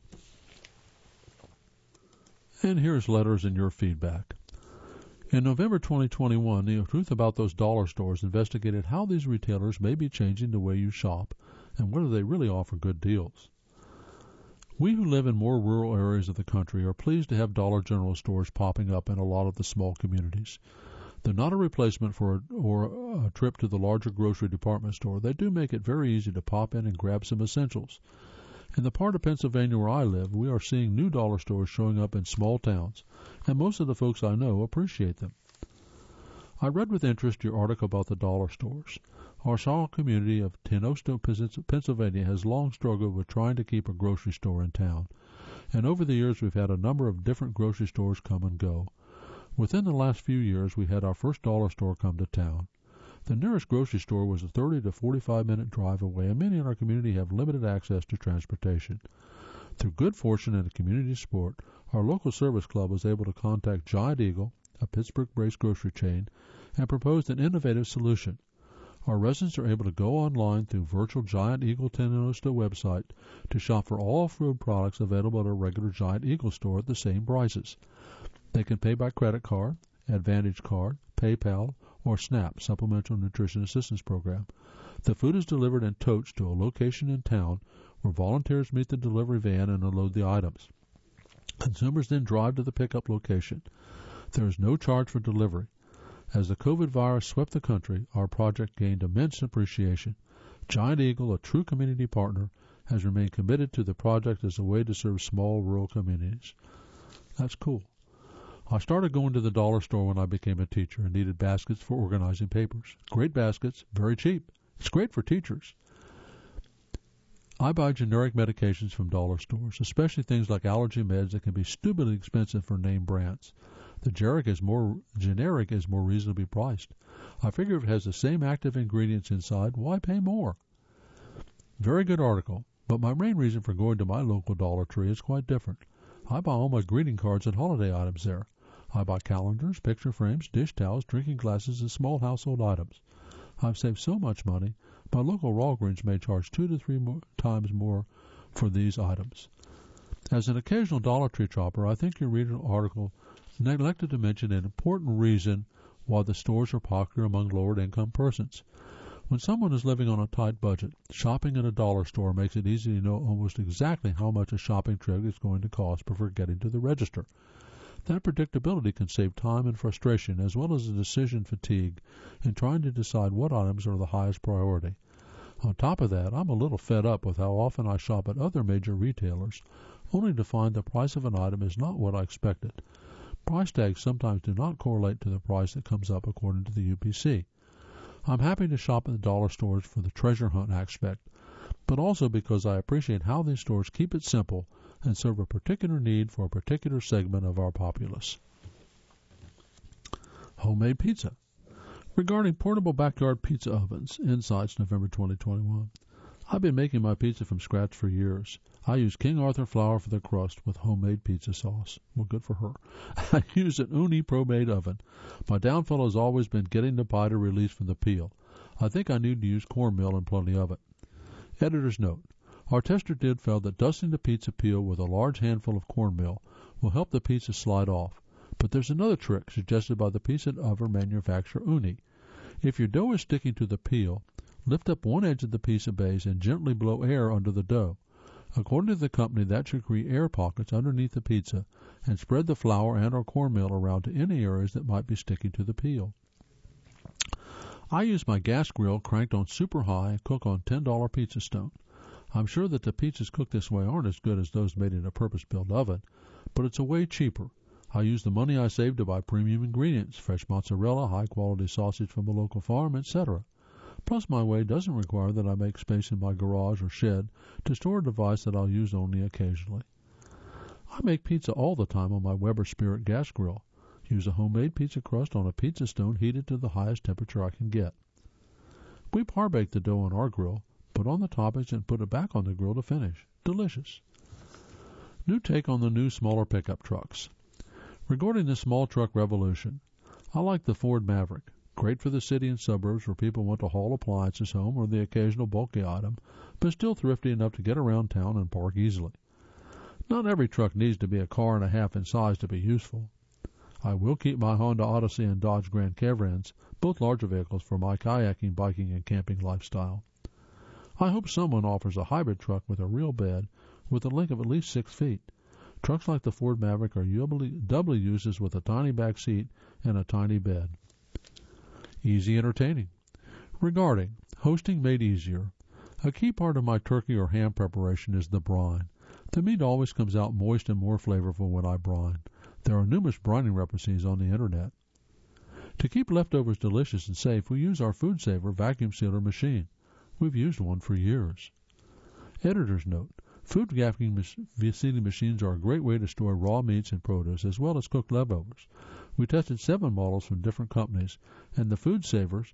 And here's letters and your feedback. In November 2021, the Truth About Those Dollar Stores investigated how these retailers may be changing the way you shop and whether they really offer good deals. We who live in more rural areas of the country are pleased to have Dollar General stores popping up in a lot of the small communities. They're not a replacement for a trip to the larger grocery department store. They do make it very easy to pop in and grab some essentials. In the part of Pennsylvania where I live, we are seeing new dollar stores showing up in small towns, and most of the folks I know appreciate them. I read with interest your article about the dollar stores. Our small community of Tenosto, Pennsylvania has long struggled with trying to keep a grocery store in town, and over the years we've had a number of different grocery stores come and go. Within the last few years, we had our first dollar store come to town. The nearest grocery store was a 30 to 45-minute drive away, and many in our community have limited access to transportation. Through good fortune and a community support, our local service club was able to contact Giant Eagle, a Pittsburgh-based grocery chain, and proposed an innovative solution. Our residents are able to go online through virtual Giant Eagle Tenosta website to shop for all food products available at a regular Giant Eagle store at the same prices. They can pay by credit card, Advantage Card, PayPal, or SNAP, Supplemental Nutrition Assistance Program. The food is delivered in totes to a location in town where volunteers meet the delivery van and unload the items. Consumers then drive to the pickup location. There is no charge for delivery. As the COVID virus swept the country, our project gained immense appreciation. Giant Eagle, a true community partner, has remained committed to the project as a way to serve small rural communities. That's cool. I started going to the dollar store when I became a teacher and needed baskets for organizing papers. Great baskets, very cheap. It's great for teachers. I buy generic medications from dollar stores, especially things like allergy meds that can be stupidly expensive for name brands. The generic is more reasonably priced. I figure if it has the same active ingredients inside, why pay more? Very good article, but my main reason for going to my local Dollar Tree is quite different. I buy all my greeting cards and holiday items there. I buy calendars, picture frames, dish towels, drinking glasses, and small household items. I've saved so much money, my local Walgreens may charge 2 to 3 times more for these items. As an occasional Dollar Tree shopper, I think your reading article neglected to mention an important reason why the stores are popular among lower-income persons. When someone is living on a tight budget, shopping at a dollar store makes it easy to know almost exactly how much a shopping trip is going to cost before getting to the register. That predictability can save time and frustration, as well as the decision fatigue in trying to decide what items are the highest priority. On top of that, I'm a little fed up with how often I shop at other major retailers, only to find the price of an item is not what I expected. Price tags sometimes do not correlate to the price that comes up according to the UPC. I'm happy to shop at the dollar stores for the treasure hunt aspect, but also because I appreciate how these stores keep it simple and serve a particular need for a particular segment of our populace. Homemade pizza. Regarding portable backyard pizza ovens, Insights, November 2021. I've been making my pizza from scratch for years. I use King Arthur flour for the crust with homemade pizza sauce. Well, good for her. I use an Ooni Pro-Made oven. My downfall has always been getting the pie to release from the peel. I think I need to use cornmeal and plenty of it. Editor's note. Our tester did found that dusting the pizza peel with a large handful of cornmeal will help the pizza slide off. But there's another trick suggested by the pizza oven manufacturer Ooni. If your dough is sticking to the peel, lift up one edge of the pizza base and gently blow air under the dough. According to the company, that should create air pockets underneath the pizza and spread the flour and or cornmeal around to any areas that might be sticking to the peel. I use my gas grill cranked on super high and cook on $10 pizza stone. I'm sure that the pizzas cooked this way aren't as good as those made in a purpose-built oven, but it's a way cheaper. I use the money I save to buy premium ingredients, fresh mozzarella, high-quality sausage from a local farm, etc. Plus, my way doesn't require that I make space in my garage or shed to store a device that I'll use only occasionally. I make pizza all the time on my Weber Spirit gas grill. Use a homemade pizza crust on a pizza stone heated to the highest temperature I can get. We par-bake the dough on our grill, put on the toppings, and put it back on the grill to finish. Delicious. New take on the new smaller pickup trucks. Regarding the small truck revolution, I like the Ford Maverick. Great for the city and suburbs where people want to haul appliances home or the occasional bulky item, but still thrifty enough to get around town and park easily. Not every truck needs to be a car and a half in size to be useful. I will keep my Honda Odyssey and Dodge Grand Caverns, both larger vehicles, for my kayaking, biking, and camping lifestyle. I hope someone offers a hybrid truck with a real bed with a length of at least 6 feet. Trucks like the Ford Maverick are doubly used with a tiny back seat and a tiny bed. Easy entertaining. Regarding hosting made easier, a key part of my turkey or ham preparation is the brine. The meat always comes out moist and more flavorful when I brine. There are numerous brining recipes on the internet. To keep leftovers delicious and safe, we use our Food Saver vacuum sealer machine. We've used one for years. Editor's note. Food vacuum sealing machines are a great way to store raw meats and produce as well as cooked leftovers. We tested 7 models from different companies, and the Food Savers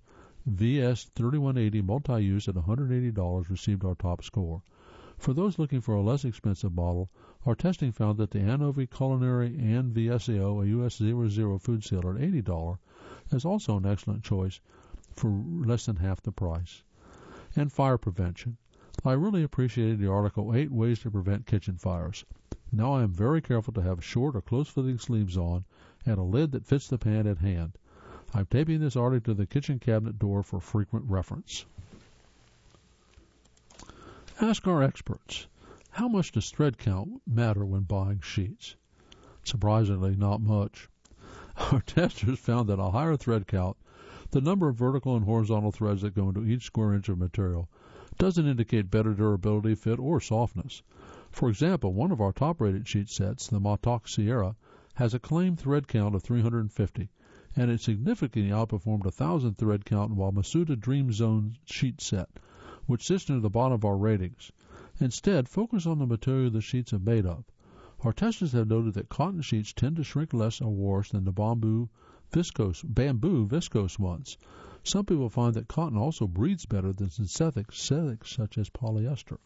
VS3180 multi-use at $180 received our top score. For those looking for a less expensive model, our testing found that the Anovi Culinary and VSAO, a US 00 food sealer at $80, is also an excellent choice for less than half the price. And fire prevention. I really appreciated the article 8 Ways to Prevent Kitchen Fires. Now I am very careful to have short or close-fitting sleeves on and a lid that fits the pan at hand. I'm taping this article to the kitchen cabinet door for frequent reference. Ask our experts. How much does thread count matter when buying sheets? Surprisingly, not much. Our testers found that a higher thread count, the number of vertical and horizontal threads that go into each square inch of material, doesn't indicate better durability, fit, or softness. For example, one of our top-rated sheet sets, the Montauk Sierra, has a claimed thread count of 350, and it significantly outperformed 1,000 thread count while Masuda Dream Zone sheet set, which sits near the bottom of our ratings. Instead, focus on the material the sheets are made of. Our testers have noted that cotton sheets tend to shrink less or worse than the bamboo viscose ones. Some people find that cotton also breathes better than synthetics such as polyester.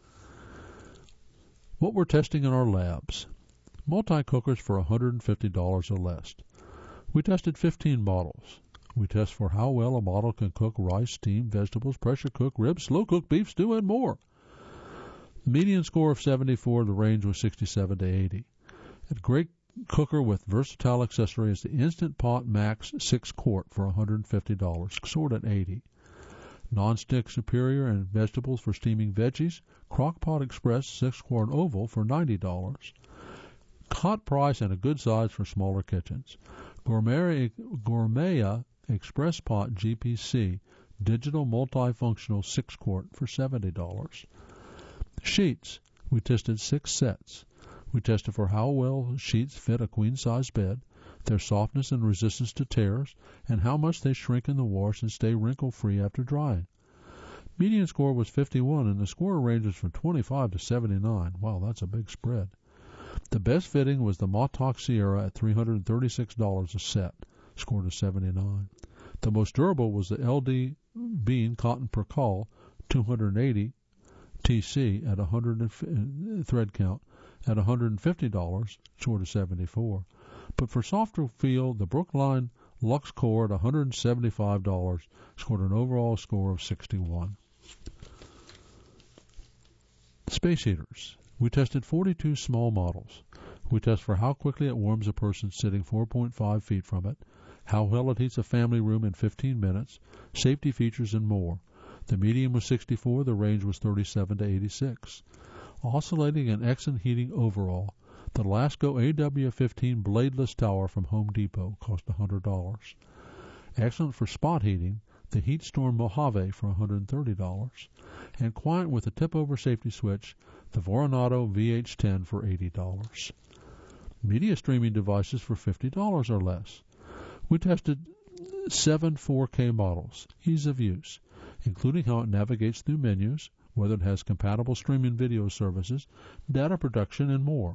What we're testing in our labs. Multi-cookers for $150 or less. We tested 15 models. We test for how well a model can cook rice, steamed vegetables, pressure cook ribs, slow cook beef stew, and more. The median score of 74, the range was 67 to 80. A great cooker with versatile accessory is the Instant Pot Max 6-quart for $150, scored at 80. Non-stick Superior and vegetables for steaming veggies, Crock-Pot Express 6-quart oval for $90. Hot price and a good size for smaller kitchens. Gourmet Express Pot GPC digital multifunctional 6-quart for $70. Sheets. We tested 6 sets. We tested for how well sheets fit a queen-size bed, their softness and resistance to tears, and how much they shrink in the wash and stay wrinkle-free after drying. Median score was 51, and the score ranges from 25 to 79. Wow, that's a big spread. The best fitting was the Montauk Sierra at $336 a set, scored a 79. The most durable was the LD Bean Cotton Per Call, 280 TC at 100 thread count at $150, scored a 74. But for softer feel, the Brookline Lux Core at $175 scored an overall score of 61. Space heaters. We tested 42 small models. We test for how quickly it warms a person sitting 4.5 feet from it, how well it heats a family room in 15 minutes, safety features, and more. The median was 64, the range was 37 to 86. Oscillating and excellent heating overall. The Lasco AW15 bladeless tower from Home Depot cost $100. Excellent for spot heating, the HeatStorm Mojave for $130. And quiet with a tip-over safety switch, the Voronado VH10 for $80. Media streaming devices for $50 or less. We tested 7 4K models, ease of use, including how it navigates through menus, whether it has compatible streaming video services, data production, and more.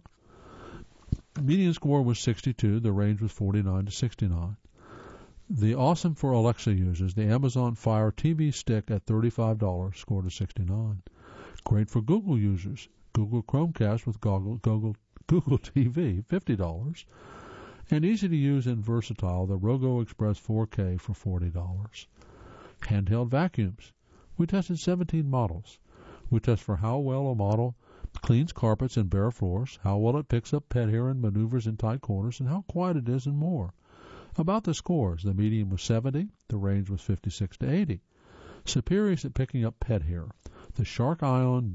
Median score was 62, the range was 49 to 69. The awesome for Alexa users, the Amazon Fire TV Stick at $35 scored a 69. Great for Google users, Google Chromecast with Google TV, $50. And easy to use and versatile, the Rogo Express 4K for $40. Handheld vacuums. We tested 17 models. We test for how well a model cleans carpets and bare floors, how well it picks up pet hair and maneuvers in tight corners, and how quiet it is, and more. About the scores, the median was 70, the range was 56 to 80. Superior at picking up pet hair. The Shark Ion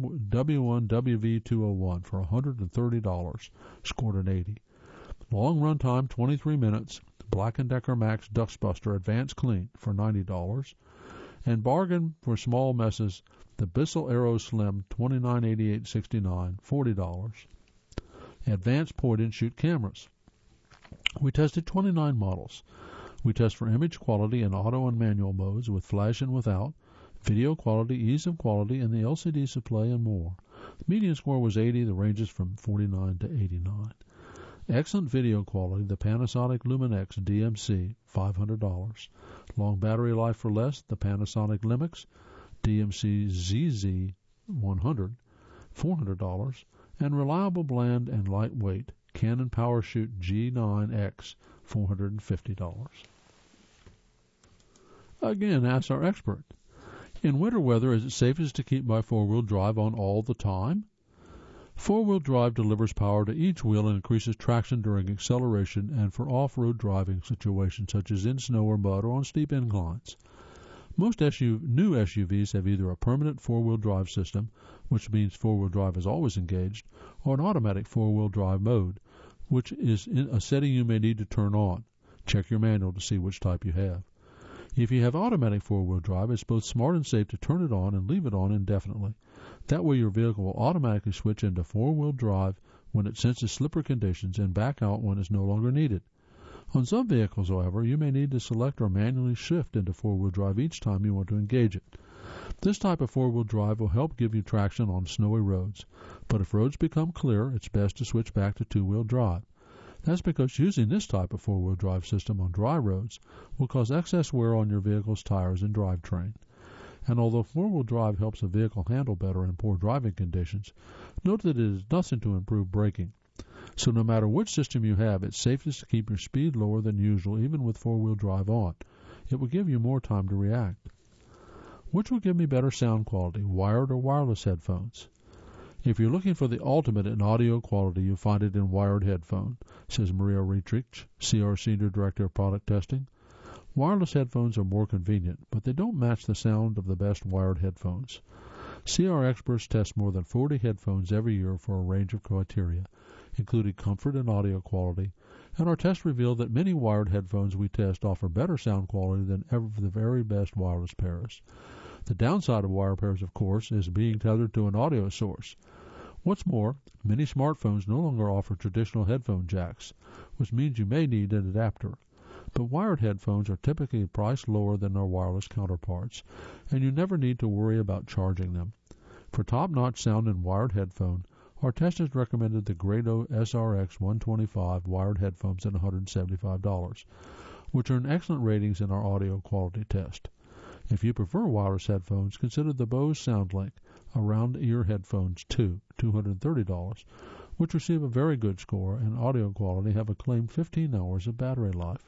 W1 WV201 for $130, scored an 80. Long run time, 23 minutes. Black & Decker Max Dustbuster Advanced Clean for $90. And bargain for small messes, the Bissell Aero Slim 298869, $40. Advanced point-and-shoot cameras. We tested 29 models. We test for image quality in auto and manual modes with flash and without, video quality, ease of quality, and the LCD display, and more. The median score was 80. The ranges from 49 to 89. Excellent video quality, the Panasonic Luminex DMC, $500. Long battery life for less, the Panasonic Limix DMC ZZ100, $400. And reliable blend and lightweight, Canon PowerShoot G9X, $450. Again, ask our expert. In winter weather, is it safest to keep my four-wheel drive on all the time? Four-wheel drive delivers power to each wheel and increases traction during acceleration and for off-road driving situations such as in snow or mud or on steep inclines. Most new SUVs have either a permanent four-wheel drive system, which means four-wheel drive is always engaged, or an automatic four-wheel drive mode, which is a setting you may need to turn on. Check your manual to see which type you have. If you have automatic four-wheel drive, it's both smart and safe to turn it on and leave it on indefinitely. That way your vehicle will automatically switch into four-wheel drive when it senses slippery conditions and back out when it's no longer needed. On some vehicles, however, you may need to select or manually shift into four-wheel drive each time you want to engage it. This type of four-wheel drive will help give you traction on snowy roads, but if roads become clear, it's best to switch back to two-wheel drive. That's because using this type of four-wheel drive system on dry roads will cause excess wear on your vehicle's tires and drivetrain. And although four-wheel drive helps a vehicle handle better in poor driving conditions, note that it is nothing to improve braking. So no matter which system you have, it's safest to keep your speed lower than usual even with four-wheel drive on. It will give you more time to react. Which will give me better sound quality, wired or wireless headphones? If you're looking for the ultimate in audio quality, you'll find it in wired headphone, says Maria Rietrich, CR Senior Director of Product Testing. Wireless headphones are more convenient, but they don't match the sound of the best wired headphones. CR experts test more than 40 headphones every year for a range of criteria, including comfort and audio quality, and our tests reveal that many wired headphones we test offer better sound quality than ever the very best wireless pairs. The downside of wire pairs, of course, is being tethered to an audio source. What's more, many smartphones no longer offer traditional headphone jacks, which means you may need an adapter. But wired headphones are typically priced lower than their wireless counterparts, and you never need to worry about charging them. For top-notch sound in wired headphone, our testers recommended the Grado SRX 125 wired headphones at $175, which earn excellent ratings in our audio quality test. If you prefer wireless headphones, consider the Bose SoundLink around-ear headphones 2, $230, which receive a very good score and audio quality have a claimed 15 hours of battery life.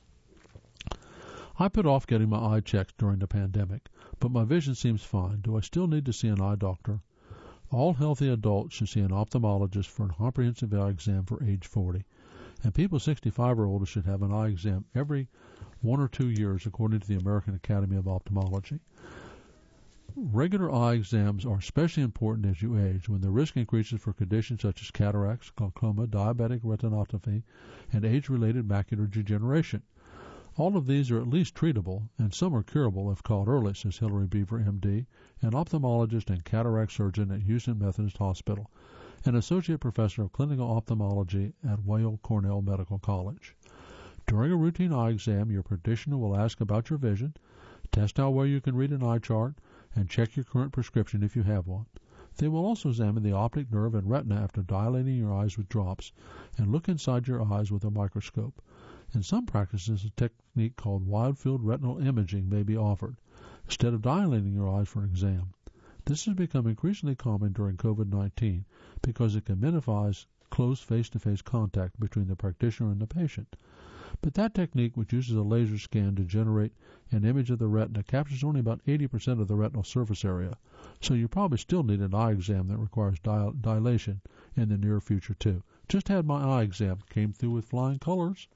I put off getting my eye checked during the pandemic, but my vision seems fine. Do I still need to see an eye doctor? All healthy adults should see an ophthalmologist for a comprehensive eye exam for age 40, and people 65 or older should have an eye exam every 1 or 2 years, according to the American Academy of Ophthalmology. Regular eye exams are especially important as you age, when the risk increases for conditions such as cataracts, glaucoma, diabetic retinopathy, and age-related macular degeneration. All of these are at least treatable, and some are curable if caught early, says Hillary Beaver, M.D., an ophthalmologist and cataract surgeon at Houston Methodist Hospital, and associate professor of clinical ophthalmology at Weill Cornell Medical College. During a routine eye exam, your practitioner will ask about your vision, test how well you can read an eye chart, and check your current prescription if you have one. They will also examine the optic nerve and retina after dilating your eyes with drops and look inside your eyes with a microscope. In some practices, a technique called wide-field retinal imaging may be offered, instead of dilating your eyes for an exam. This has become increasingly common during COVID-19 because it can minimize close face-to-face contact between the practitioner and the patient. But that technique, which uses a laser scan to generate an image of the retina, captures only about 80% of the retinal surface area, so you probably still need an eye exam that requires dilation in the near future too. Just had my eye exam, came through with flying colors.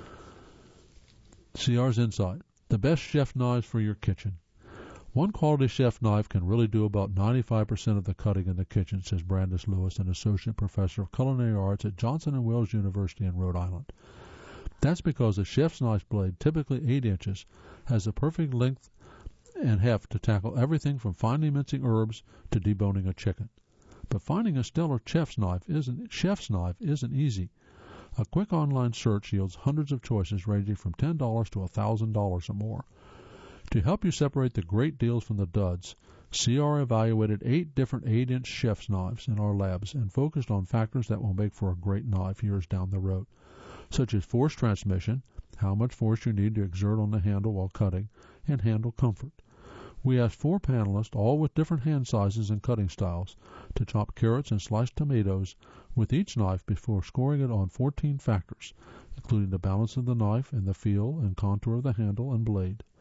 CR's Insight, the best chef knives for your kitchen. One quality chef knife can really do about 95% of the cutting in the kitchen, says Brandis Lewis, an associate professor of culinary arts at Johnson & Wales University in Rhode Island. That's because a chef's knife blade, typically 8 inches, has the perfect length and heft to tackle everything from finely mincing herbs to deboning a chicken. But finding a stellar chef's knife isn't easy. A quick online search yields hundreds of choices ranging from $10 to $1,000 or more. To help you separate the great deals from the duds, CR evaluated 8 different 8-inch chef's knives in our labs and focused on factors that will make for a great knife years down the road, such as force transmission, how much force you need to exert on the handle while cutting, and handle comfort. We asked 4 panelists, all with different hand sizes and cutting styles, to chop carrots and sliced tomatoes with each knife before scoring it on 14 factors, including the balance of the knife and the feel and contour of the handle and blade.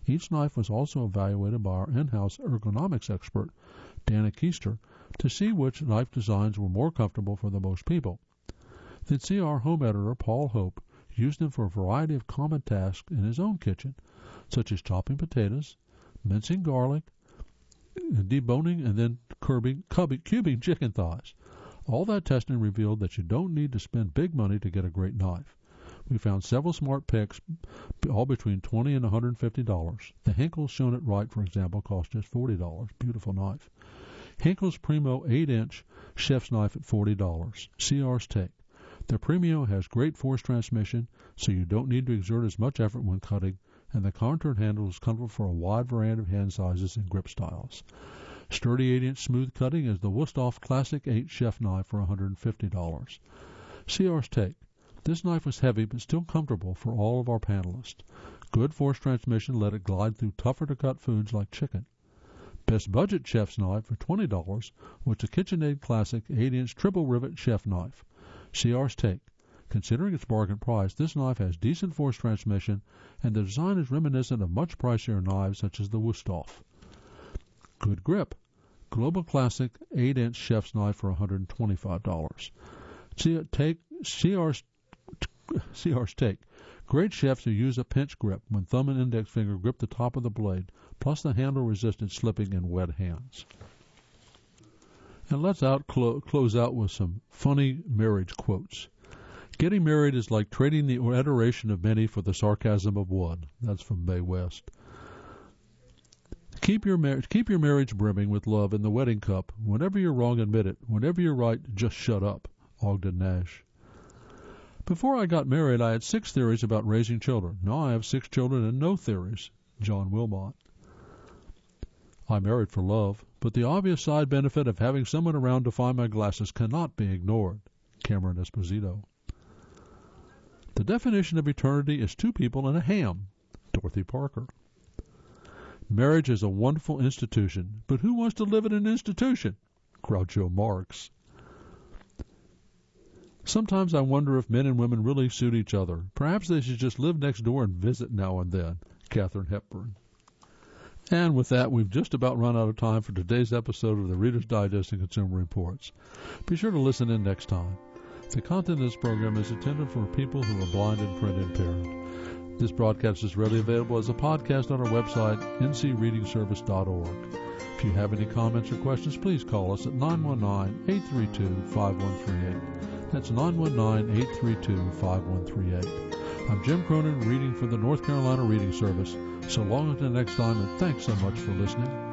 Each knife was also evaluated by our in-house ergonomics expert, Dana Keister, to see which knife designs were more comfortable for the most people. Then CR home editor Paul Hope used them for a variety of common tasks in his own kitchen, such as chopping potatoes, mincing garlic, deboning, and then cubing chicken thighs. All that testing revealed that you don't need to spend big money to get a great knife. We found several smart picks, all between $20 and $150. The Henckels shown at right, for example, cost just $40. Beautiful knife. Henckels Primo 8-inch chef's knife at $40. CR's take. The Premio has great force transmission, so you don't need to exert as much effort when cutting, and the contoured handle is comfortable for a wide variety of hand sizes and grip styles. Sturdy 8-inch smooth cutting is the Wusthof Classic 8 chef knife for $150. CR's take. This knife was heavy but still comfortable for all of our panelists. Good force transmission let it glide through tougher-to-cut foods like chicken. Best budget chef's knife for $20 was the KitchenAid Classic 8-inch triple rivet chef knife. CR's take. Considering its bargain price, this knife has decent force transmission, and the design is reminiscent of much pricier knives such as the Wusthof. Good grip. Global Classic 8-inch chef's knife for $125. CR's take. Great chefs who use a pinch grip when thumb and index finger grip the top of the blade, plus the handle resistant slipping in wet hands. And let's close out with some funny marriage quotes. Getting married is like trading the adoration of many for the sarcasm of one. That's from Mae West. Keep your marriage brimming with love in the wedding cup. Whenever you're wrong, admit it. Whenever you're right, just shut up. Ogden Nash. Before I got married, I had 6 theories about raising children. Now I have 6 children and no theories. John Wilmot. I married for love, but the obvious side benefit of having someone around to find my glasses cannot be ignored. Cameron Esposito. The definition of eternity is 2 people and a ham. Dorothy Parker. Marriage is a wonderful institution, but who wants to live in an institution? Groucho Marx. Sometimes I wonder if men and women really suit each other. Perhaps they should just live next door and visit now and then. Katharine Hepburn. And with that, we've just about run out of time for today's episode of the Reader's Digest and Consumer Reports. Be sure to listen in next time. The content of this program is intended for people who are blind and print impaired. This broadcast is readily available as a podcast on our website, ncreadingservice.org. If you have any comments or questions, please call us at 919-832-5138. That's 919-832-5138. I'm Jim Cronin, reading for the North Carolina Reading Service. So long until next time, and thanks so much for listening.